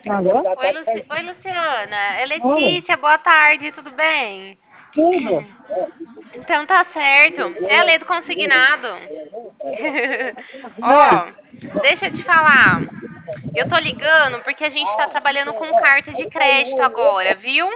Alô? Oi, Luciana. É Oi, Letícia, boa tarde, tudo bem? tudo? Então tá certo. É a lei do consignado. Ah, Ó, deixa eu te falar. Eu tô ligando porque a gente tá trabalhando com carta de crédito agora, viu?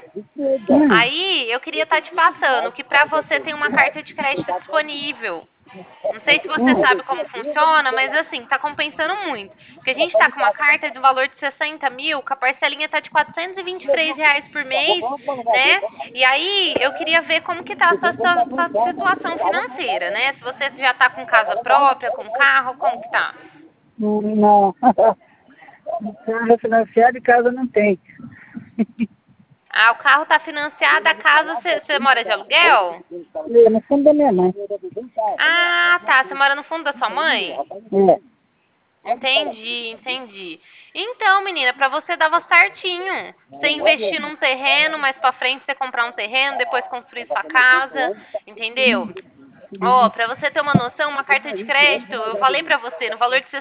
Aí eu queria estar te passando que pra você tem uma carta de crédito disponível. Não sei se você sabe como funciona, mas assim, tá compensando muito. Porque a gente tá com uma carta de valor de 60 mil, que a parcelinha tá de R$ 423 por mês, né? E aí eu queria ver como que tá a sua situação financeira, né? Se você já tá com casa própria, com carro, como que tá? não. Carro financiado e casa não tem. Ah, o carro tá financiado, a casa você mora de aluguel? É, no fundo da minha mãe. Ah, tá. Você mora no fundo da sua mãe? É. Entendi, entendi. Então, menina, pra você dava certinho. Você investir num terreno, mais pra frente você comprar um terreno, depois construir sua casa, entendeu? Ó, pra você ter uma noção, uma carta de crédito, eu falei pra você, no valor de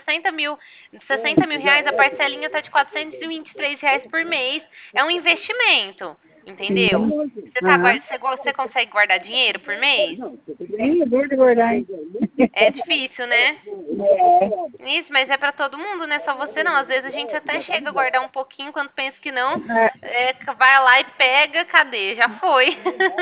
60 mil reais, a parcelinha tá de R$ 423 por mês. É um investimento, entendeu? Aham. Você consegue guardar dinheiro por mês? Sim, eu vou de guardar, hein? É difícil, né? É. Isso, mas é pra todo mundo, né? Só você não. Às vezes a gente até chega a guardar um pouquinho quando pensa que não, É, vai lá e pega, cadê? Já foi.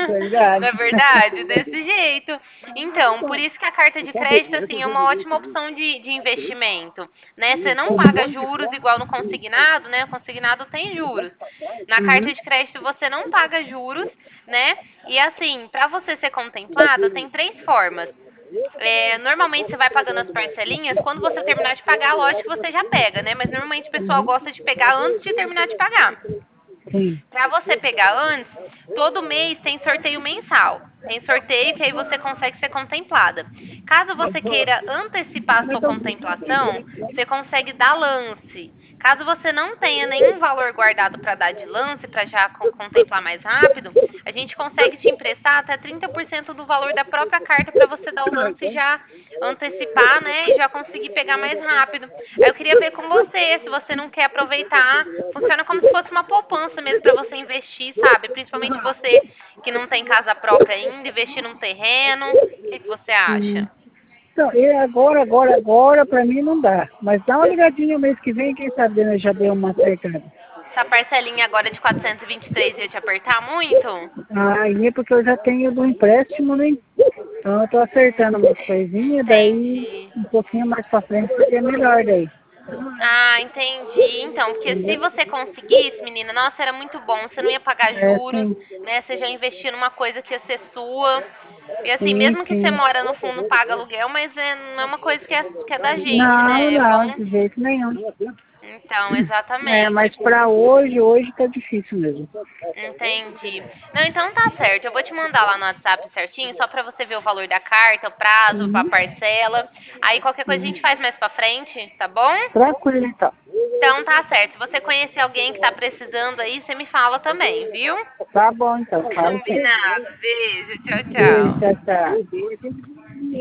Não verdade. é verdade? Desse jeito. Então, por isso que a carta de crédito, assim, é uma ótima opção de investimento, né? Você não paga juros igual no consignado, né? O consignado tem juros. Na Uhum. carta de crédito você não paga juros, né? E assim, para você ser contemplado, tem três formas. Normalmente você vai pagando as parcelinhas, quando você terminar de pagar, lógico que você já pega, né? Mas normalmente o pessoal gosta de pegar antes de terminar de pagar. Sim. Para você pegar antes, todo mês tem sorteio mensal. Tem sorteio que aí você consegue ser contemplada. Caso você queira antecipar a sua contemplação, você consegue dar lance. Caso você não tenha nenhum valor guardado para dar de lance, para já contemplar mais rápido, a gente consegue te emprestar até 30% do valor da própria carta para você dar o lance e já antecipar, né? E já conseguir pegar mais rápido. Aí eu queria ver com você, se você não quer aproveitar, funciona como se fosse uma poupança mesmo para você investir, sabe? Principalmente você que não tem casa própria ainda, investir num terreno. O que você Hum. acha? Então, e agora, pra mim não dá. Mas dá uma ligadinha o mês que vem, quem sabe né, já deu uma acertada. Essa parcelinha agora de 423 ia te apertar muito? Aí é porque eu já tenho do empréstimo, né? Então eu tô acertando umas coisinhas, daí Entendi. um pouquinho mais pra frente seria melhor daí. Ah, entendi. Então, porque se Entendeu? você conseguisse, menina, nossa, era muito bom. Você não ia pagar É, juros, sim, né? Você já investia numa coisa que ia ser sua. E assim, sim, mesmo que você sim. mora no fundo, paga aluguel, mas não é uma coisa que é da gente, Não, né? É não, bom. de jeito nenhum. Então, É, exatamente. mas pra hoje tá difícil mesmo. Entendi. Não, então tá certo. Eu vou te mandar lá no WhatsApp certinho, só pra você ver o valor da carta, o prazo, a Uhum. parcela. Aí qualquer coisa a gente Uhum. faz mais pra frente, tá bom? Tranquilo então. Então tá certo. Se você conhecer alguém que tá precisando aí, você me fala também, viu? Tá bom então, fala sim. Combinado. Beijo. Tchau, Beijo, tchau. tchau, tchau.